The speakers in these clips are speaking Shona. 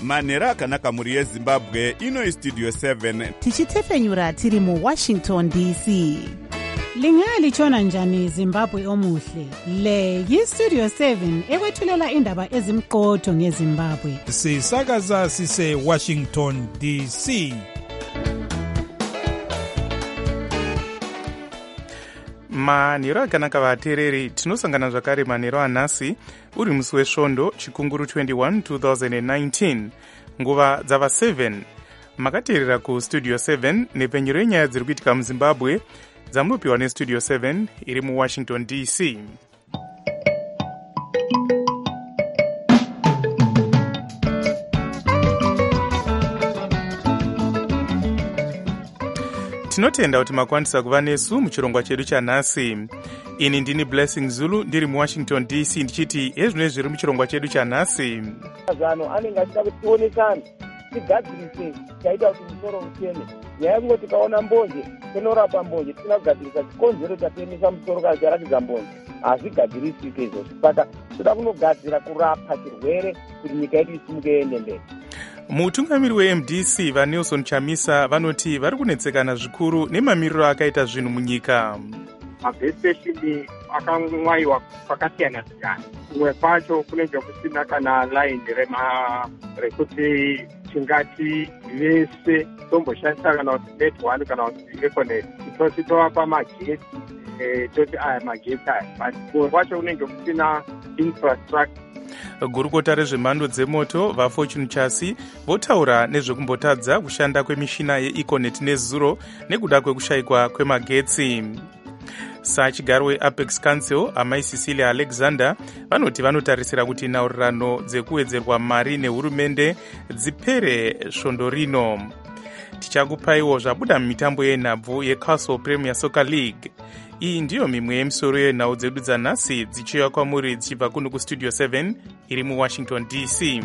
manhero akanaka mhuri yezimbabwe. Ino istudio 7 tichitefenyura tiri muwashington dc. Lingalitshona njani Zimbabwe omuhle? Le yistudio 7 ekwethulela indaba ezimqotho ngeZimbabwe. Sisakaza sise Washington DC. Manhero akanaka vateereri, tinosangana zvakare manhero anhasi uri musi wesvondo chikunguru 21 2019 nguva dzava 7. Makateerera kustudio 7 nepenyero yenyaya dziri kuitika muzimbabwe dzamunopiwa nestudio 7 iri muwashington dc. Tinotenda kuti makwanisa kuva nesu muchirongwa chedu chanhasi. Ini ndini Blessing Zulu ndiri muwashington dc ndichiti ezvino zviri muchirongwa chedu chanhasi. Mazano anenge achida kuti tionesane tigadzirise chaita kuti musoro uteme. Nyaya yekungoti tikaona mbonje tinorapa mbonje, tisina kugadzirisa chikonzero chatemesa musoro kana charatidza mbonje hazvigadzirisike izvozvo. Saka toda kunogadzira kurapa chirwere kuti nyika yedu isimuke iende mberi. Mutungamiri weMDC vaNelson Chamisa vanoti vari kunetsekana zvikuru nemamiriro akaita zvinhu munyika. Mabhesiteshini akamwaiwa kwakasiyana siyana. Kumwe kwacho kunenge kusina kana line rekuti tingati vese tomboshandisa kana kuti net1 kana kuti econet titovapa magetsi toti aya magetsi aya, but kumwe kwacho kunenge kusina infrastructure. Gurukota rezvemhando dzemoto vaFortune Chasi votaura nezvekumbotadza kushanda kwemishina yeEconet nezuro nekuda kwekushayikwa kwemagetsi. Sachigaro weApex Council amai Cecilia Alexander vanoti vanotarisira kuti nhaurirano dzekuwedzerwa mari nehurumende dzipere svondo rino. Tichakupaiwo zvabuda mumitambo yenhabvu yeCastle Premier Soccer League. Iyi ndiyo mimwe yemisoro yenhau dzedu dzanhasi dzichiuya kwamuri dzichibva kuno kustudio 7 iri muwashington dc.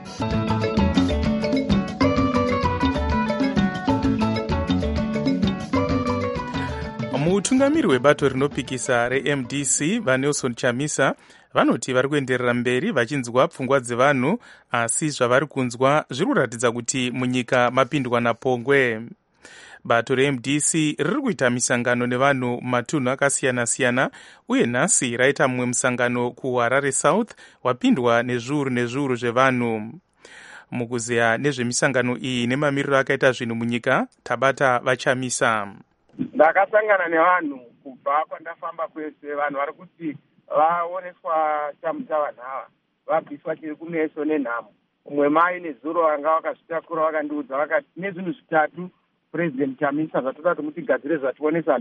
Mutungamiri webato rinopikisa reMDC vaNelson Chamisa vanoti vari kuenderera mberi vachinzwa pfungwa dzevanhu, asi zvavari kunzwa zviri kuratidza kuti munyika mapindwa napongwe. Bato reMDC riri kuita misangano nevanhu matunhu akasiyana-siyana, uye nhasi raita mumwe musangano kuHarare South wapindwa nezviuru zvevanhu. Mukuzeya nezvemisangano iyi nemamiriro akaita zvinhu munyika, tabata vaChamisa. Ndakasangana nevanhu kubva kwandafamba kwese, vanhu vari kuti vaoneswa chamutavanhava, vabviswa chiri kumeso nenhamo. Umwe mai nezuro vanga vakazvitakura vakandiudza vakati nezvinhu zvitatu President Chamisa zvatoda kuti mutigadzire zvationesa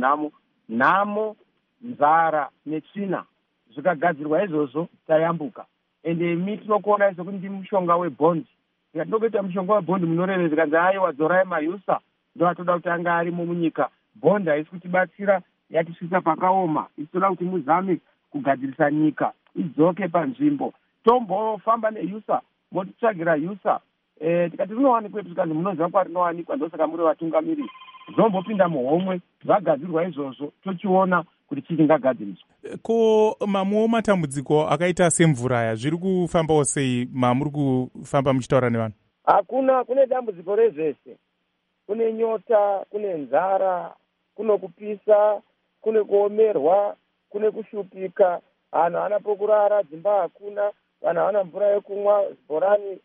nhamo, nzara netsvina. Zvikagadzirwa izvozvo tayambuka. Ende mi tinokuona izvo kuti ndi mushonga webhondi. Tikatokuita mushonga webhondi munoreve zikanzi aiwa dzorai mayusa ndo atoda kuti anga arimo munyika. Bhondi haisi kutibatsira, yatisvisa pakaoma. Isoda kuti muzame kugadzirisa nyika idzoke panzvimbo. Tombofamba neyusa, motitsvagira yusa. Tikati rinowanikwa tikanzi munoziva kwarinowanikwa, ndosaka muri vatungamiri. Zombopinda muhomwe, zvagadzirwa izvozvo, tochiona kuti chingagadziriswa. Ko mamwewo matambudziko akaita semvura aya zviri kufambawo sei mamuri kufamba muchitaura nevanhu? Hakuna, kune dambudziko rezvese. Kune nyota, kune nzara, kune kupisa, kune kuomerwa, kune kushupika, vanhu havana pokurara, dzimba hakuna, vanhu havana mvura yekumwa, zibhorani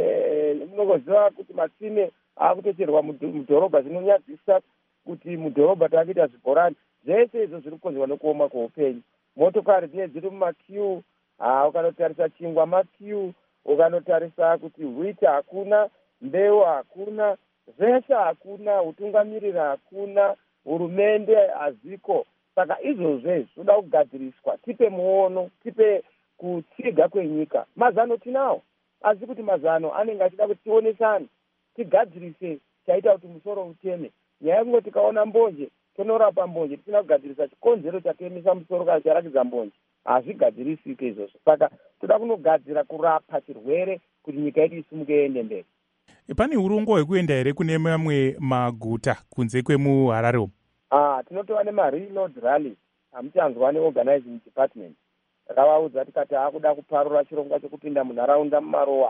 munongoziva kuti matsime akutocherwa mudhorobha, zvinonyadzisa kuti mudhorobha taakuita zvibhorani. Zvese izvo zviri kukonzerwa nekuoma kweupenyu. Motokari dzinenge dziri mumakiu, ukanotarisa chingwa makiu, ukanotarisa kuti wheat hakuna, mbeu hakuna, zvese hakuna, utungamiriri hakuna, hurumende haziko. Saka izvozvo zvoda kugadziriswa, tipe muono, tipe kutsiga kwenyika. Mazano tinawo, asi kuti mazano anenge achida kuti tionesane, tigadzirise chaita kuti musoro uteme. Nyaya yekungoti tikaona mbonje tonorapa mbonje, tisina kugadzirisa chikonzero chatemesa musoro kana charatidza mbonje hazvigadzirisike izvozvo. Saka toda kunogadzira kurapa chirwere kuti nyika yedu isimuke iende mberi. Pane urongwa hwekuenda here kune mamwe maguta kunze kwemuHarare umu? Tinotova nemareload rallies, hamuchanzwa neorganizing department. Takavaudza tikati akuda kuparura chirongwa chekupinda munharaunda mumarowa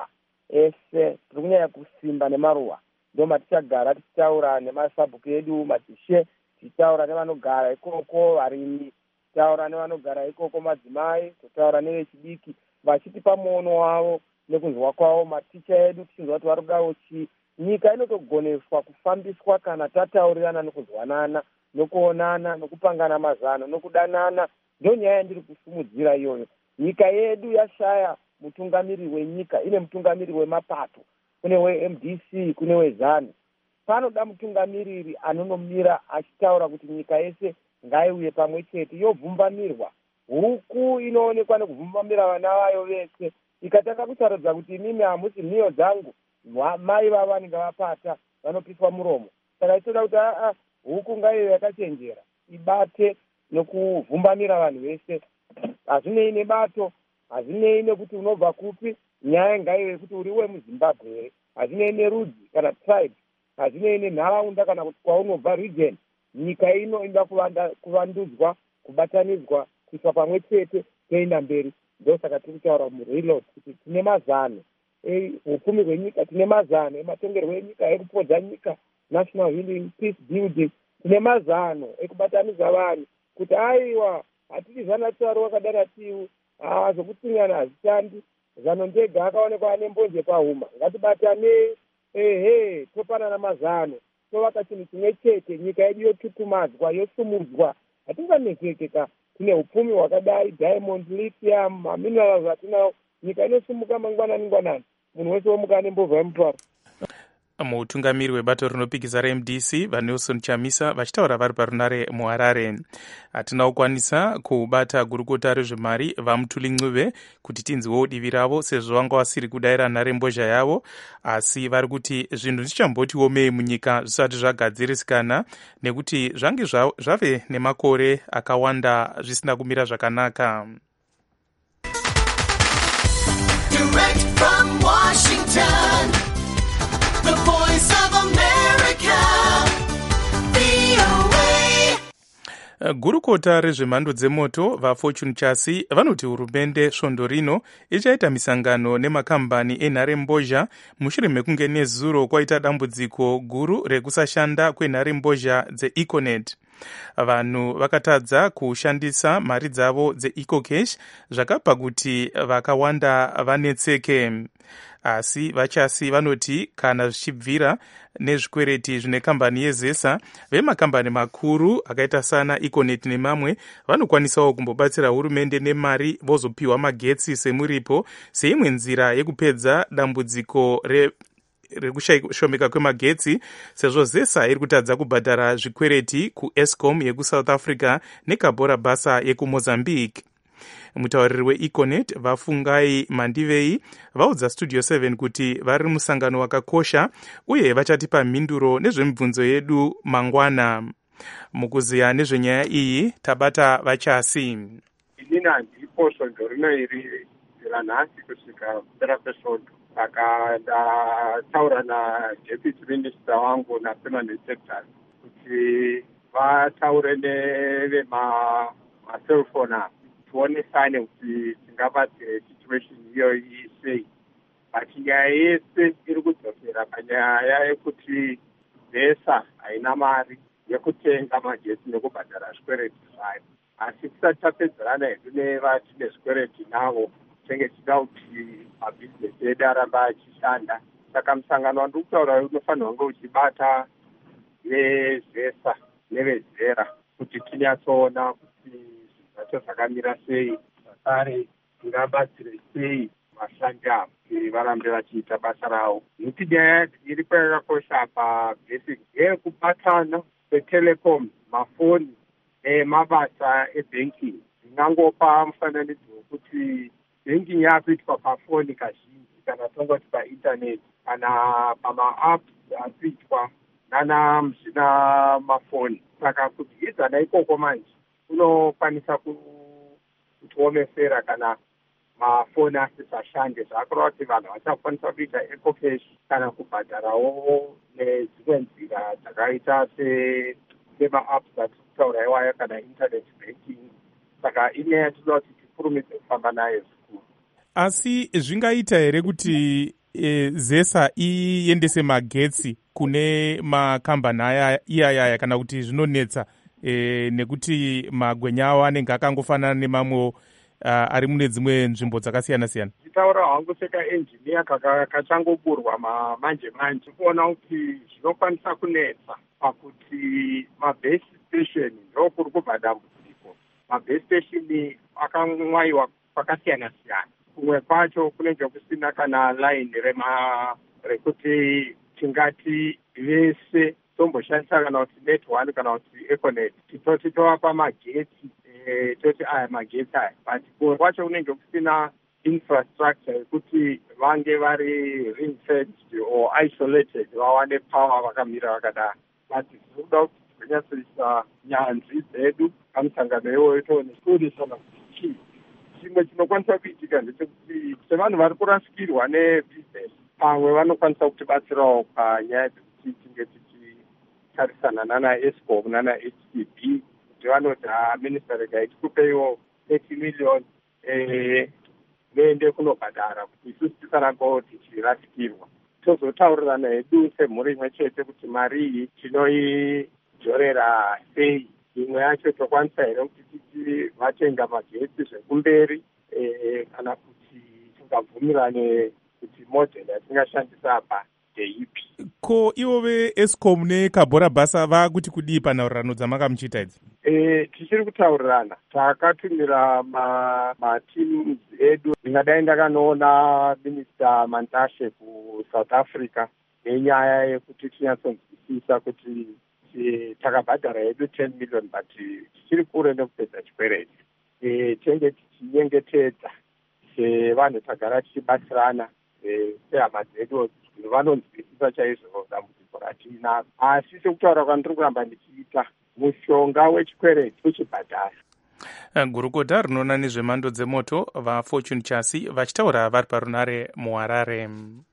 ese tiri kunyanya kusimba nemaruwa. Ndo matichagara tichitaura nemasabhuku edu, matishe, tichitaura nevanogara ikoko, varimi, tichitaura nevanogara ikoko, madzimai, tichitaura nevechidiki, vachitipa muono wavo nekunzwa kwavo. Maticha edu tichinzwa kuti vari kudawo chii. Nyika inotogoneswa kufambiswa kana tataurirana nekuzwanana, nokuonana, nokupangana mazano, nokudanana. Ndo nyaya yandiri kusumudzira iyoyo. Nyika yedu yashaya mutungamiri wenyika, ine mutungamiri wemapato, kune weMDC, kune wezanu. Panoda mutungamiriri anonomira achitaura kuti nyika yese ngaiuye pamwe chete, yobvumbamirwa. Huku inoonekwa nekubvumbamira vana vayo vese. Ikatanga kutaridza kuti imimi hamusi mhiyo dzangu, mai vavo vanenge vapata, vanopiswa muromo. Saka itoda kuti huku ngaive yakachenjera, ibate nokuvhumbamira vanhu vese. Hazvinei nebato, hazvinei nekuti unobva kupi, nyaya ngaive kuti uri wemuZimbabwe here, hazvinei nerudzi kana tribe, hazvinei nenharaunda kana kuti kwaunobva region. Nyika ino inoda kuvandudzwa, kubatanidzwa, kuiswa pamwe chete, toenda mberi. Ndo saka tiri kutaura muReload kuti tine mazano upfumi hwenyika, tine mazano ematongerwo enyika, ekupodza nyika, national healing, peace building. Tine mazano ekubatanidza vanhu kuti aiwa hatiti zana tsaro wakadara tiu zvokutsinyana hazvishandi, zano ndega akaonekwa ane mbonje pahuma. Ngatibatane, topanana mazano, tovaka chinhu chimwe chete, nyika yedu yotutumadzwa, yosumudzwa. Hatinganetseke ka tine upfumi hwakadai, diamond, lithium, maminerals atinawo. Nyika inosumuka mangwanani, munhu wese womuka ane mbovha yemutwaro. Mutungamiri webato rinopikisa reMDC vaNelson Chamisa vachitaura vari parunare muHarare. Hatina kukwanisa kubata gurukota rezvemari vaMutuli Ncube kuti tinzwewo divi ravo sezvo vanga vasiri kudayira nharembozha yavo, asi vari kuti zvinhu zvichamboti omei munyika zvisati zvagadzirisana nekuti zvange zvave nemakore akawanda zvisina kumira zvakanaka. Direct from Washington, The Voice of America, VOA. Gurukota rezvemhando dzemoto vaFortune Chassis vanoti hurumende svondo rino ichaita misangano nemakambani enharembozha mushure mekunge nezuro kwaita dambudziko guru rekusashanda kwenharembozha dzeEconet. Vanhu vakatadza kushandisa mari dzavo dzeEcocash zvakapa kuti vakawanda vanetseke. Asi vaChassis vanoti kana zvichibvira nezvikwereti zvine kambani yeZesa, vemakambani makuru akaita sana Econet nemamwe vanokwanisawo kumbobatsira hurumende nemari vozopiwa magetsi semuripo, seimwe nzira yekupedza dambudziko rekushomeka kwemagetsi, sezvo Zesa iri kutadza kubhadhara zvikwereti kuEscom yekuSouth Africa neCabora Bassa yekuMozambique. Mutauriri weEconet vafungai Mandivei vaudza Studio 7 kuti vari musangano wakakosha uye vachatipa mhinduro nezvemibvunzo yedu mangwana. Mukuziya nezvenyaya iyi tabata vaChassis. Inini handipo svondo rino iri ranhasi kusvika kupera kwesvondo, saka ndataura naDeputy Minister wangu naPermanent Secretary kuti vataure nevemaselfoni avo tionesane kuti tingabatsire situation iyoyi sei. But nyaya yese iri kudzokera panyaya yekuti Zesa haina mari yekutenga magetsi nekubhadhara zvikwereti zvayo. Asi tisati tapedzerana hedu nevatine zvikwereti navo, tinenge tichida kuti mabhizinesi edu aramba achishanda. Saka musangano wandiri kutaura unofanirwa kunge uchibata neZesa neveZera kuti tinyatsoona kuti zvacho zvakamira sei, zvakare tingabatsire sei vashandi avo kuti varambe vachiita basa ravo. Nekuti nyaya iri kwayakakosha pabasic yekubatana kwetelecom, mafoni nemabasa ebanking. Ndingangopa mufananidzo wekuti banking yakuitwa pafoni kazhinji kana tongoti paintaneti kana pamaapps akuitwa nana mafoni. Saka kudyidzana ikoko manje unokwanisa kutiomesera kana mafoni asisashande. Zvakureva kuti vanhu vachakwanisa kuita EcoCash kana kubhadharawo nedzimwe nzira dzakaita sema-apps atikutaura iwaya kana internet banking. Saka inyaya toda kuti tikurumidze kufamba nayo zvikuru. Asi zvingaita here kuti zesa iendese magetsi kune makambani iyaya kana kuti zvinonetsa nekuti magwenya avo anenge akangofanana nemamwewo ari mune dzimwe nzvimbo dzakasiyana-siyana. Taura hangu sekaenjiniya kachangoburwa manje kuona kuti zvinokwanisa kunetsa pakuti mabase station ndokuri kubva dambudziko. Mabase station akamwaiwa kwakasiyana-siyana. Kumwe kwacho kunenge kusina kana line rekuti tingati vese tomboshandisa kana kuti net1 kana kuti econet titoti tovapa magetsi toti aya magetsi aya, but kumwe kwacho kunenge kusina infrastructure yekuti vange vari ring-fenced or isolated vawane power vakamira vakadaro. But zvinoda kuti tinyatsoisa nyanzvi dzedu pamusangano iwoyo tione kuonesana kuti chii chimwe chinokwanisa kuitika ndechekuti sevanhu vari kurasikirwa nebusiness pamwe vanokwanisa kutibatsirawo panyaya dzekuti tinge tichitarisana nana Eskom nana HCB kuti vanoti minista regai tikupeiwo 30 million muende kunobhadhara kuti isusu tisarambawo tichirasikirwa. Tozotaurirana hedu semhuri imwe chete kuti mari iyi tinoidzorera sei. Imwe yacho tokwanisa here kuti titi vatenga magetsi zvekumberi kana kuti tingabvumirane kuti model yatingashandisa apa ndeipi. Ko ivo veEskom neKabhora Basa vakuti kudii panhaurirano dzamakamuchita idzi? Tichiri kutaurirana, takatumira matimu edu. Ndingadai ndakanoona Minista Mantashe kuSouth Africa nenyaya yekuti tinyatsonzwisisa kuti takabhadhara hedu 10 million but tichiri kure nekupedza chikwereti. Tenge tichinyengetedza sevanhu tagara tichibatsirana sehama dzedu vanonzwisisa chaizvo dambudziko ratinaro. Asi sekutaura kwandiri kuramba ndichiita, mushonga wechikwereti uchibhadhara. Gurukota rinoona nezvemhando dzemoto vaFortune Chasi vachitaura vari parunare muHarare.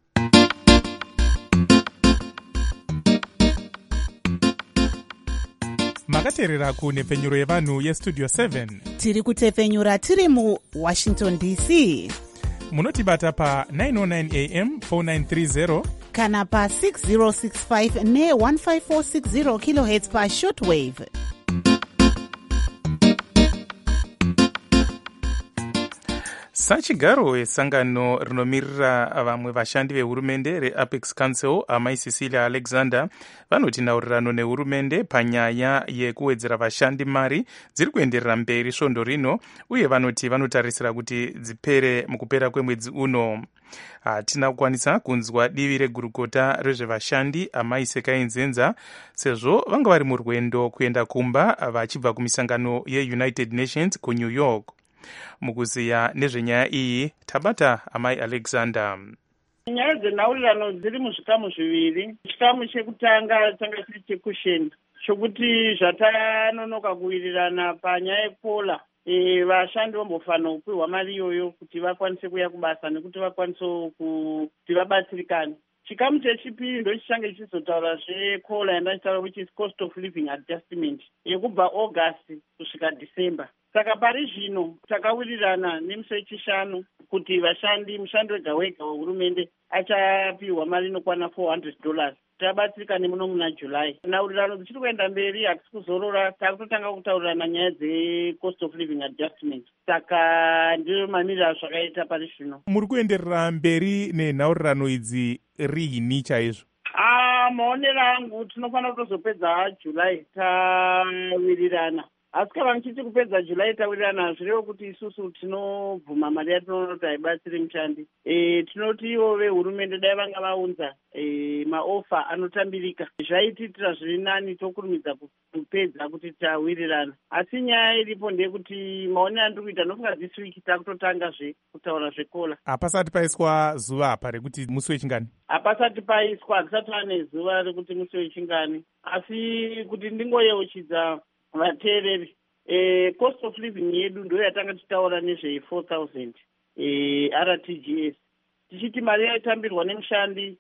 makateerera kunhepfenyuro yevanhu yestudio 7. Tiri kutepfenyura tiri muWashington DC. Munotibata pa 909 AM 4930 kana pa 6065 ne 15460 kHz pa shortwave. Sachigaro esangano rinomirira vamwe vashandi vehurumende reApex Council amai Cecilia Alexander vanoti nhaurirano nehurumende panyaya yekuwedzera vashandi mari dziri kuenderera mberi svondo rino, uye vanoti vanotarisira kuti dzipere mukupera kwemwedzi uno. Hatina kukwanisa kunzwa divi regurukota rezvevashandi amai Sekainzenza sezvo vanga vari murwendo kuenda kumba vachibva kumisangano yeUnited Nations kuNew York. Mukuziya nezvenyaya iyi tabata amai Alexander. Nyaya dzenhaurirano dziri muzvikamu zviviri. Chikamu chekutanga tanga chiri chekusheni chokuti zvatanonoka kuwirirana panyaya yekola. Vashandi vambofanira kupiwa mari iyoyo kuti vakwanise kuya kubasa nekuti vakwanise kuti vabatsirikane. Chikamu chechipiri ndochichange chichizotaura zvekola yandachitaura which is cost of living adjustment yekubva August kusvika December. Saka pari zvino takawirirana nemusi wechishanu kuti vashandi mushandi wega wega wehurumende achapiwa mari inokwana $400. Tabatsirikane muno muna July. Nhaurirano dzichiri kuenda mberi, hatisi kuzorora, takutotanga kutaurirana nyaya dze-cost of living adjustment. Saka ndiyo mamiriro azvakaita pari zvino. Muri kuenderera mberi nenhaurirano idzi riini chaizvo? Maonero angu tinofanira kutozopedza July tawirirana. Asi kana tichiti kupedza July tawirirana zvirevo kuti isusu tinobvuma mari yatinoona kuti haibatsiri mushandi. Tinoti ivo vehurumende dai vanga vaunza maofa anotambirika, zvaititira zviri nani tokurumidza kupedza kuti tawirirana. Asi nyaya iripo ndeyekuti maonero andiri kuita nofunga this week takutotangazve kutaura zvekola. Hapasati paiswa zuva apa rekuti musi wechingani? Hapasati paiswa, hakusati pane zuva rekuti musi wechingani. Asi kuti ndingoyeuchidza vateereri, cost of living yedu ndoyo yatanga tichitaura nezve 4,000 RTGS. Tichiti mari yaitambirwa nemushandi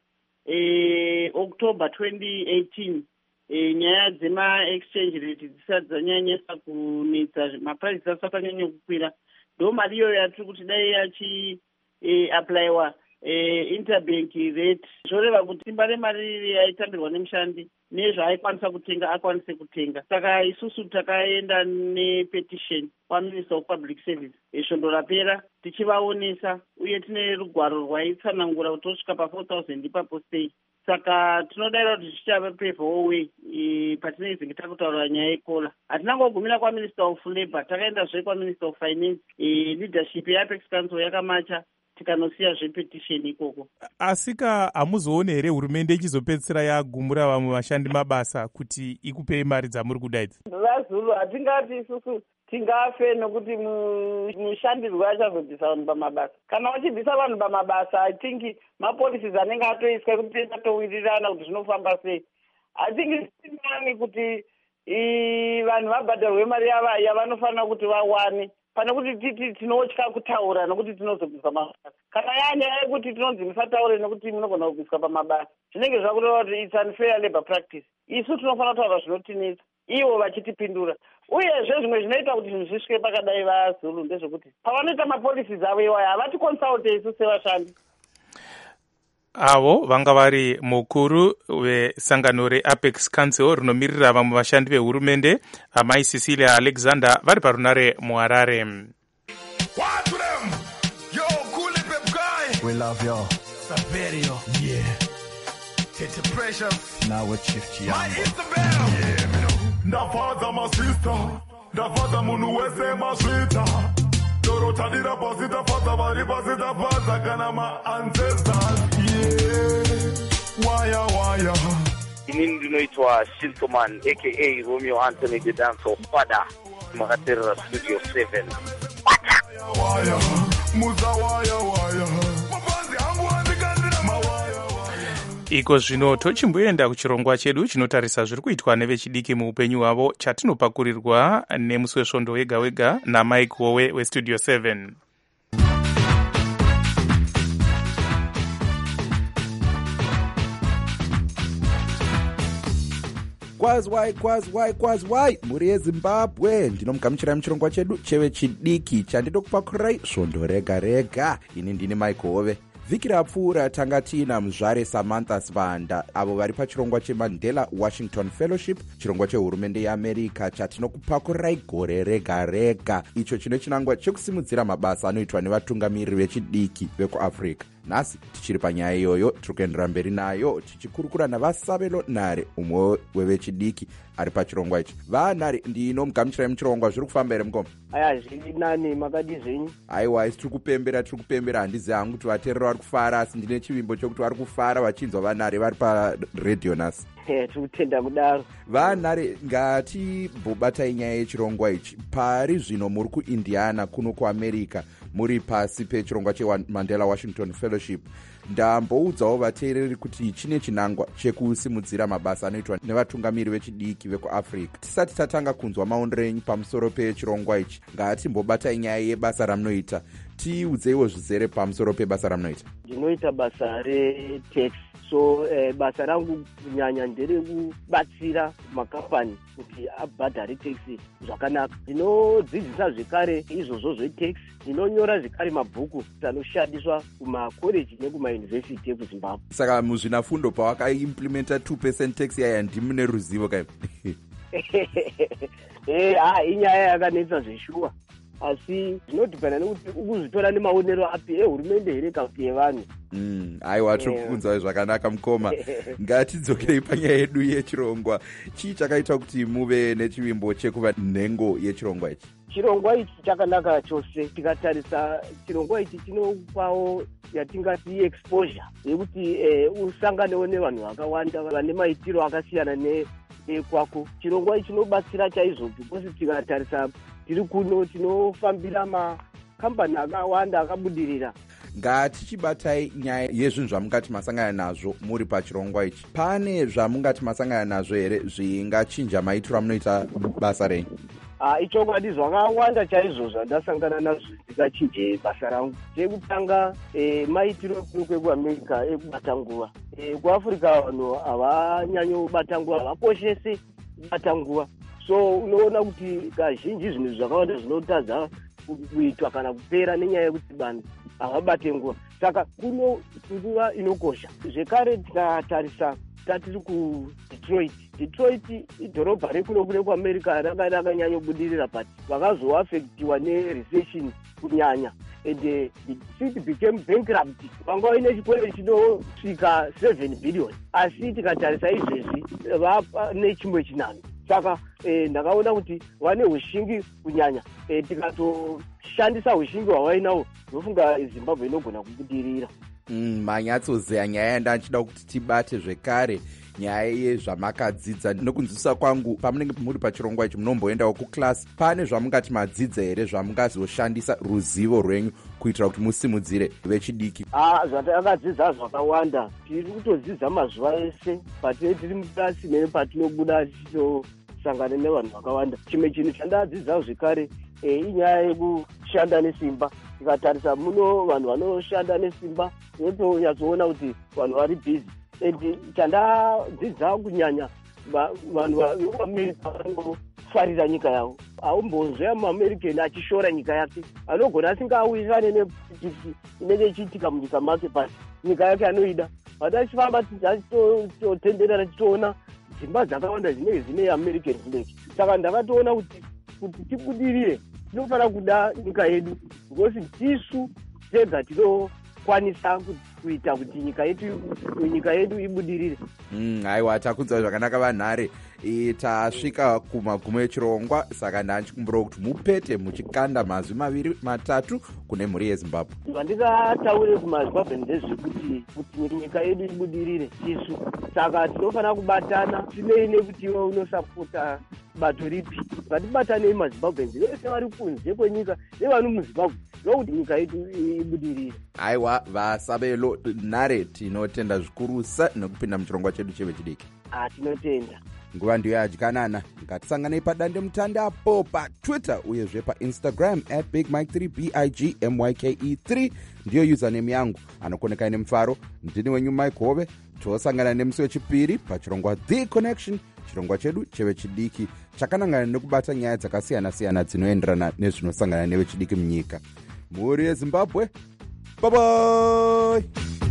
October 2018, nyaya dzema-exchange rate dzisati dzanyanyisa kunetsa, maprices asati anyanya kukwira. Ndo mari iyoyo yatiri kuti dai yachiaplayiwa interbank rate, zvoreva kuti simba remari yaitambirwa nemushandi nezvaaikwanisa kutenga akwanise kutenga. Saka isusu takaenda nepetition kwaMinister of Public Service svondo rapera tichivaonesa, uye tine rugwaro rwaitsanangura kuti tosvika pa4,000 ipapo sei. Saka tinodaiwa kuti zvichava pave way patinenge takutaura nyaya yekola. Hatinangogumira kwaMinister of Labour, takaendazve kwaMinister of Finance. Leadership yeApex Council yakamacha, tikanosiya zvepetition ikoko. Asika hamuzoone here hurumende ichizopedzisira yagumura vamwe vashandi mabasa kuti ikupei mari dzamuri kuda idzi? VaZulu hatingati isusu tingafe nokuti mushandirwo achazobvisa vanhu pamabasa. Kana wachibvisa vanhu pamabasa, I think mapolicies anenge atoiswa kuti tatowirirana kuti zvinofamba sei. I think tinani kuti vanhu vabhadharwe mari yavanofanira kuti vawane, pane kuti tinotya kutaura nokuti tinozobviswa mabasa. Kana yanyaya yekuti tinonzi musataure nokuti munogona kubviswa pamabasa, zvinenge zvakureva kuti it's unfair labor practice. Isu tinofanira kutaura zvinotinetsa, ivo vachitipindura. Uyezve zvimwe zvinoita kuti zvinhu zvisvike pakadai vaZulu ndezvekuti pavanoita mapolicies avo iwayo havatikonsalte isu sevashandi. Avo vanga vari mukuru vesangano reApex Council rinomirira vamwe vashandi vehurumende, amai Cecilia Alexander, vari parunare muHarare. We love y'all. Saverio. Yeah. Tete Precious. Now with Chief Chiambo. My Isabel. Yeah, me know. Ndafaza my sister. Ndafaza munu wese maswita. Dorota dira pasita faza vari pasita faza kana my ancestors. Yeah. Waya. Inini ndinoitwa Shintoman aka Romeo Anthony the Dancer Father. Makaterera Studio 7. Waya. Muza waya. Iko zvino tochimboenda kuchirongwa chedu chinotarisa zviri kuitwa nevechidiki muupenyu hwavo, chatinopakurirwa nemusi wesvondo wega wega naMike Wowe weStudio 7. Kwazwai muri yeZimbabwe, ndinomugamuchirai muchirongwa chedu chevechidiki chandinokupakurai svondo rega rega. Ini ndini Mike Wowe. Vhiki rapfuura tanga tiina muzvare Samantha Svanda, avo vari pachirongwa cheMandela Washington Fellowship, chirongwa chehurumende yeAmerica chatinokupakurai gore rega rega, icho chine chinangwa chekusimudzira mabasa anoitwa nevatungamiriri vechidiki vekuAfrica. Nhasi tichiri panyaya iyoyo, tiri kuendera mberi nayo tichikurukura navaSabelo Nhare, umwe wevechidiki ari pachirongwa ichi. VaNhare, ndinomugamuchirai muchirongwa, zviri kufamba here mukoma? Aya, zviri nani, makadi zvenyu? Aiwa, isi tiri kupembera, handizi hangu kuti vateerera vari kufara, asi ndine chivimbo chokuti vari kufara vachinzwa vaNhare vari paredhiyo nhasi. Tiri kutenda kudaro. VaNhare, ngatimbobatai nyaya yechirongwa ichi. Pari zvino muri kuIndiana kuno kuAmerica, muri pasi pechirongwa cheMandela Washington Fellowship. Ndamboudzawo vateereri kuti chine chinangwa chekusimudzira mabasa anoitwa nevatungamiri vechidiki vekuAfrica. Tisati tatanga kunzwa maondero enyu pamusoro pechirongwa ichi, ngatimbobatai nyaya yebasa ramunoita. Tiudzeiwo zvizere pamusoro pebasa ramunoita. Ndinoita basa reTax. So basa rangu kunyanya nderekubatsira makambani kuti abhadhare taxi zvakanaka. Ndinodzidzisa zvekare izvozvo zvetax. Ndinonyora zvekare mabhuku anoshandiswa kumakoreji nekumayunivhesiti ekuZimbabwe. Saka muzvinafundo pawakaimplementa 2% tax yaya ndimune ruzivo kai? Inyaya yakanetsa zveshuwa. Asi zvinodhibhana nekuti ukuzvitora nemaonero api ehurumende here kana kuti evanhu. Aiwa, tiri kukunzwa zvakanaka mukoma. Ngatidzokerei panyaya yedu yechirongwa. Chii chakaita kuti muve nechivimbo chekuva nhengo yechirongwa ichi? Chirongwa ichi chakanaka chose. Tikatarisa chirongwa ichi chinopawo yatingati exposure yekuti usanganewo nevanhu vakawanda vane maitiro akasiyana nekwako. Chirongwa ichi chinobatsira chaizvo because tikatarisa tiri kuno tinofambira makambani akawanda akabudirira. Ngatichibatai nyaya yezvinhu zvamungati masangana nazvo muri pachirongwa ichi. Pane zvamungati masangana nazvo here zvingachinja maitiro amunoita basa renyu? Ichokwadi zvakawanda chaizvo zvandasangana nazvo ndikachinje basa rangu. Chekutanga maitiro kwekuAmerica ekubata nguva. KuAfrica vanhu havanyanyobata nguva, havakoshese kubata nguva. So unoona kuti kazhinji zvinhu zvakawanda zvinotadza kuitwa kana kupera nenyaya yekuti vanhu havabate nguva. saka kuno nguva inokosha. Zvekare tikatarisa tatiri kuDetroit idhorobha rekuno kune kuAmerica rakanyanya kubudirira, but vakazoafektiwa nerecession kunyanya, and the city became bankrupt. Vanga vaine chikwere chinosvika 7 billion, asi tikatarisa izvezvi vapa nechimwe chinano. Saka ndakaona kuti vane ushingi kunyanya, tikatoshandisa ushingi hwavainawo ndofunga Zimbabwe inogona kubudirira. Manyatsozeya nyaya yandachida kuti tibate zvekare, nyaya yezvamakadzidza. Nokunzwisa kwangu, pamunenge muri pachirongwa ichi munomboendawo kuklasi, pane zvamungati madzidza here zvamungazoshandisa ruzivo rwenyu kuitira kuti musimudzire vechidiki? Zvatakadzidza zvakawanda, tiri kutodzidza mazuva ese patinenge tiri muklasi nepatinobuda tichitosangana nevanhu vakawanda. Chimwe chinhu chandadzidzawo zvekare inyaya yekushanda nesimba. Tikatarisa muno vanhu vanoshanda nesimba, tinotonyatsoona kuti vanhu vari bhizi. Chandadzidza kunyanya vanhu veAmerica vanofarira nyika yavo. Aumbonzwa muAmerican achishora nyika yake, anogona asingawirirane nepolitiki inenge ichiitika munyika make, but nyika yake anoida. Patachifamba tichitotenderera tichiona dzimba dzakawanda dzinenge dzine American flag. Saka ndakatoona kuti tibudirire tinofanira kuda nyika yedu, because tisu tega tinokwanisa kuita kuti nyika yedu ibudirire. Aiwa, takunzwa zvakanaka vanhare. Tasvika kumagumo echirongwa, saka ndachikumbira kuti mupete muchikanda mazwi 2-3 kune mhuri yeZimbabwe. Vandikataure kumaZimbabwe ndezvekuti nyika yedu ibudirire tisu, saka tinofanira kubatana. Tinei nekuti iwe unosapota bato ripi, ngatibatanei maZimbabwenzi vese vari kunze kwenyika nevano muZimbabwe ndokuti nyika yedu ibudirire. Aiwa, vasabelo nhare, tinotenda zvikurusa nekupinda muchirongwa chedu chevechidiki. Tinotenda. Nguva ndiyo yadyanana. Ngatisanganei padande mutandapo paTwitter uyezve paInstagram @BigMike3 BIGMYKE3 ndiyo username yangu. Anokoneka ine mufaro. Ndini wenyu Mike Hove. Tosangana nemusi wechipiri pachirongwa The Connection, chirongwa chedu chevechidiki chakanangana nekubata nyaya dzakasiyana-siyana dzinoenderana nezvinosangana nevechidiki munyika. Mhuri yeZimbabwe, bye bye.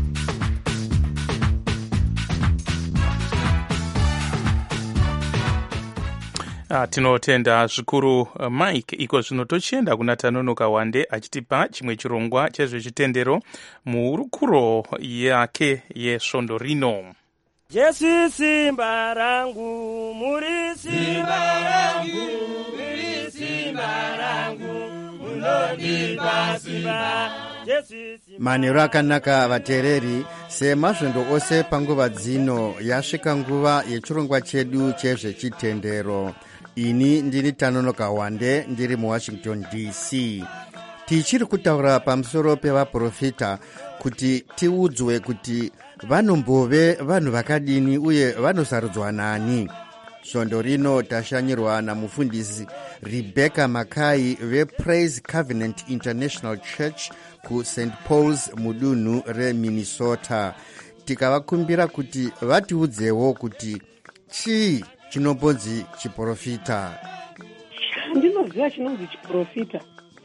Tinotenda zvikuru Mike. Iko zvino tochienda kuna Tanonoka Wande achitipa chimwe chirongwa chezvechitendero muhurukuro yake yesvondo rino. Jesu simba rangu, muri simba rangu, muri simba rangu, munondipa simba. Manheru akanaka vateereri, semasvondo ose panguva dzino yasvika nguva yechirongwa chedu chezvechitendero. Ini ndini Tanonoka Wande, ndiri muWashington DC. Tichiri kutaura pamusoro pevaprofita kuti tiudzwe kuti vanombove vanhu vakadini uye vanosarudzwa nani. Svondo rino tashanyirwa namufundisi Rebecca Makai vePraise Covenant International Church kuSt. Paul's mudunhu reMinnesota. Tikavakumbira kuti vatiudzewo kuti chii chinombonzi chiprofita. Ndinoziva chinonzi chiprofita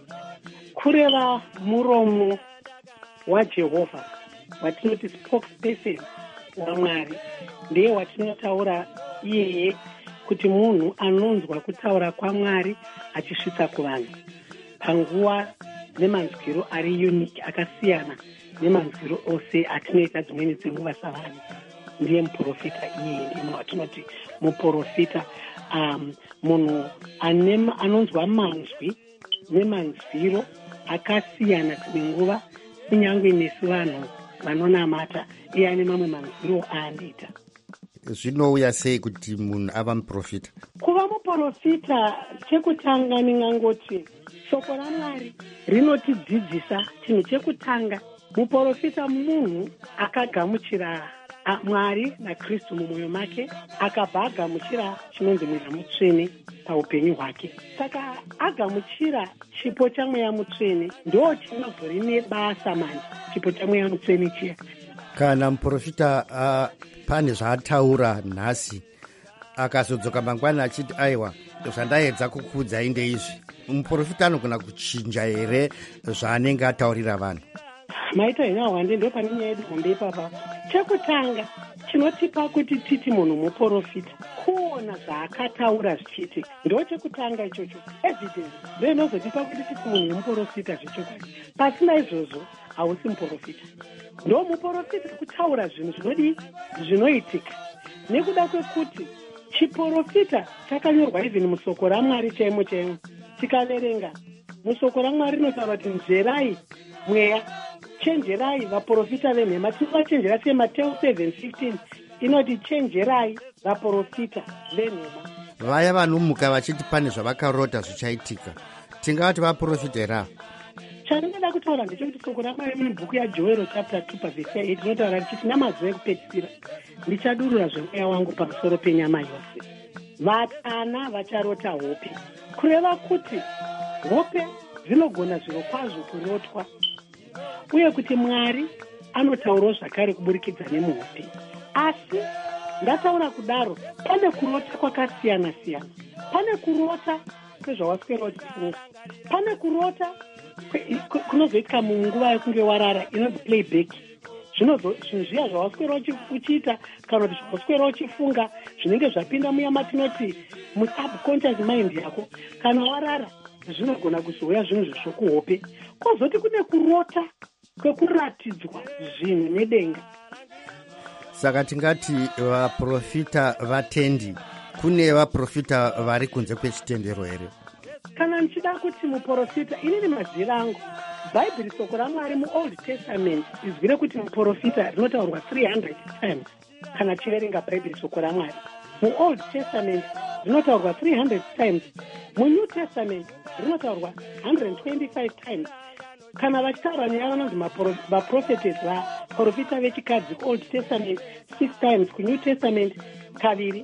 kureva muromo waJehovha, watinoti spokesperson waMwari. Ndiye watinotaura iyeye kuti munhu anonzwa kutaura kwaMwari achisvitsa kuvanhu panguva nemanzwiro ari unique, akasiyana nemanzwiro ose atinoita dzimweni dzenguva savanhu. Ndiye muprofita iyeye, ndiye munhu watinoti muprofita, munhu anonzwa manzwi nemanzwiro akasiyana dzimwe nguva kunyange nesu vanhu vanonamata, iye ane mamwe manzwiro aandiita. Zvinouya sei kuti munhu ava muprofita? Kuva muprofita, chekutanga ndingangoti shoko raMwari rinotidzidzisa chinhu chekutanga. Muprofita munhu akagamuchira Mwari naKristu mumwoyo make, akabva agamuchira chinonzi mweya mutsvene paupenyu hwake. Saka agamuchira chipo chamweya mutsvene ndo chinobvori nebasa manje chipo chamweya mutsvene chiya. Kana muprofita pane zvaataura nhasi akazodzoka mangwana achiti aiwa zvandaedza kukuudzai ndeizvi, muprofita anogona kuchinja here zvaanenge ataurira vanhu? maita hinyawande ndo pane nyaya yedu hombe ipapa. Chekutanga chinotipa kuti titi munhu muprofita kuona zvaakataura zvichiitika, ndo chekutanga ichocho. Evidence ndo inozotipa kuti titi munhu muprofita zvechokwadi. Pasina izvozvo hausi muprofita. Ndo muprofita kutaura zvinhu zvinodii zvinoitika, nekuda kwekuti chiprofita chakanyorwa even musoko raMwari chaimo chaimo. Tikaverenga musoko raMwari rinotaura kuti nzerai mweya, chenjerai vaprofita venhema. Tivachenjera se Mateo 7:15 inoti chenjerai vaprofita venhema. Vaya vanomuka vachiti pane zvavakarota zvichaitika, tingavati vaprofitera. Chandinoda kutaura ndechekuti soko raMwari mubhuku yaJoero chapter 2:8 rinotaura richiti namazuva ekupedzisira ndichadurura zvemweya wangu pamusoro penyama yose. Vatana vacharota hope, kureva kuti hope dzinogona zviro kwazvo kurotwa, uye kuti Mwari anotaurawo zvakare kuburikidza nemuhope. Asi ndataura kudaro, pane kurota kwakasiyana siyana. Pane kurota kwezvawaswera uchifunga, pane kurota kunozoitika munguva yekunge warara, inonzi playback. Zvinhu zviya zvawaswera uchiita kana kuti zvawaswera uchifunga zvinenge zvapinda munyama, tinoti musubconscious mind yako, kana warara zvinogona kuzouya zvinhu zvezvokuhope. Kozoti kune kurota kwekuratidzwa zvinhu nedenga. Saka tingati vaprofita vatendi, kune vaprofita vari kunze kwechitendero here? Kana nichida kuti muprofita, inini maziva angu Bhaibheri soko raMwari muOld Testament izvire kuti muprofita rinotaurwa 300 times. Kana chiverenga Bhaibheri soko raMwari muOld Testament rinotaurwa 300 times, muNew Testament rinotaurwa 125 times. Kana vachitaura nyaya vanonzi vaprofetes, vaprofita vechikadzi kuOld Testament 6 times, kuNew Testament kaviri.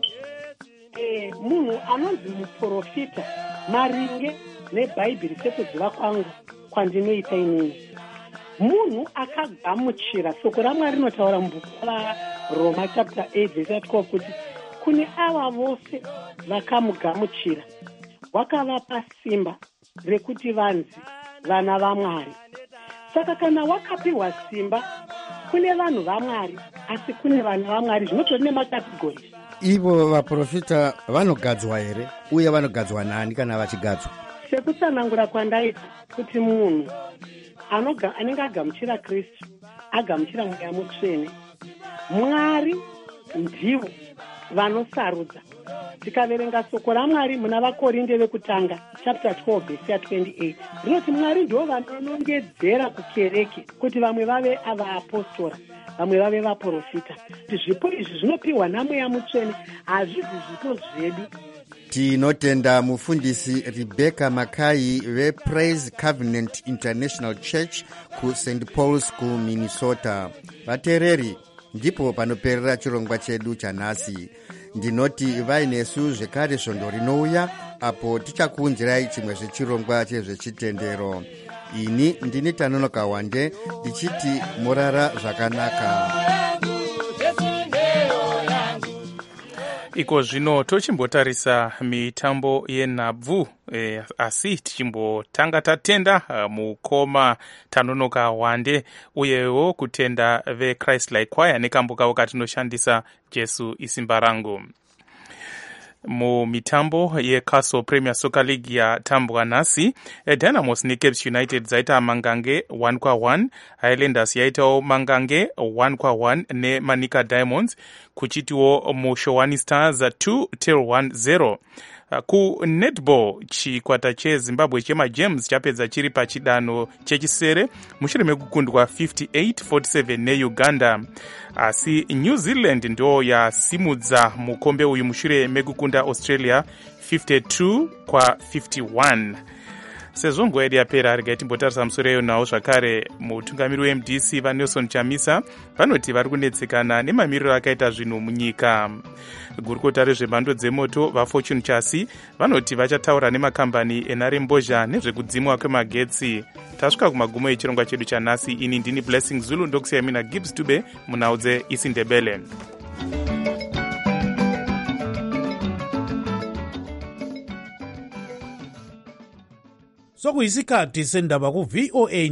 Munhu anonzi muprofita maringe neBhaibheri sekuziva kwangu kwandinoita inini, munhu akagamuchira soko raMwari rinotaura mubhuku raRoma chapter 8 verse 12 kuti kune ava vose vakamugamuchira wakavapa simba rekuti vanzi vana vaMwari. Saka kana wakapiwa simba, kune vanhu vaMwari asi kune vana vaMwari, zvinotori nemakategori. Ivo vaprofita vanogadzwa here, uye vanogadzwa nani kana vachigadzwa? Sekutsanangura kwandaita kuti munhu anenge agamuchira Kristu agamuchira mweya mutsvene, Mwari ndivo vanosarudza. Tikaverenga soko raMwari muna vaKorinde vekutanga chapter 12 verse 28 rinoti Mwari ndivo vanonongedzera kukereke kuti vamwe vave avaapostora, vamwe vave vaprofita. Zvipo izvi zvinopiwa namweya mutsvene, hazvisi zvipo zvedu. Tinotenda mufundisi Rebecca Makai vePraise Covenant International Church kuSt. Paul's kuMinnesota. Vateereri, ndipo panoperera chirongwa chedu chanhasi. Ndinoti vainesu zvekare svondo rinouya apo tichakuunzirai chimwe zvechirongwa chezvechitendero. Ini ndini Tanonoka Wande ndichiti morara zvakanaka. Iko zvino tochimbotarisa mitambo yenhabvu, asi tichimbotanga tatenda mukoma Tanonoka Wande uyewo kutenda veChrist Like Choir nekambo kavo katinoshandisa Jesu isimba rangu. Mumitambo yeCastle Premier Soccer League yatambwa nhasi, Dynamos neCaps United dzaita mangange 1-1, Highlanders yaitawo mangange 1-1 neManika Diamonds, kuchitiwo muShowani Stars 2-1-0. KuNetball chikwata cheZimbabwe chemaGems chapedza chiri pachidanho chechisere mushure mekukundwa 58-47 neUganda. Asi New Zealand ndo yasimudza mukombe uyu mushure mekukunda Australia 52-51. Sezvo nguva yedu yapera, regai timbotarisa musoro iyoyo nawo zvakare. Mutungamiri weMDC vaNelson Chamisa vanoti vari kunetsekana nemamiriro akaita zvinhu munyika. Gurukota rezvemhando dzemoto vaFortune Chasi vanoti vachataura nemakambani enharembozha nezvekudzimwa kwemagetsi. Tasvika kumagumo echirongwa chedu chanhasi. Ini ndini Blessing Zulu, ndokusiya mina Gibbs Dube munhau dzeIsindebele. Sokuyisikhathi sendaba ku VOA